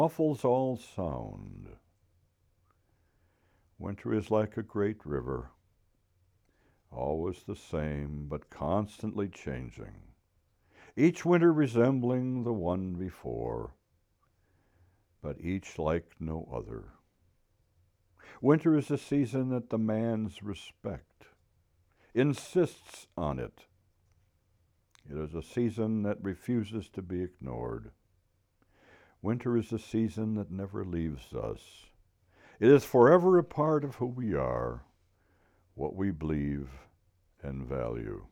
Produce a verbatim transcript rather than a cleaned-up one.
muffles all sound. Winter is like a great river, always the same, but constantly changing, each winter resembling the one before, but each like no other. Winter is a season that demands respect, insists on it. It is a season that refuses to be ignored. Winter is a season that never leaves us. It is forever a part of who we are, what we believe and value.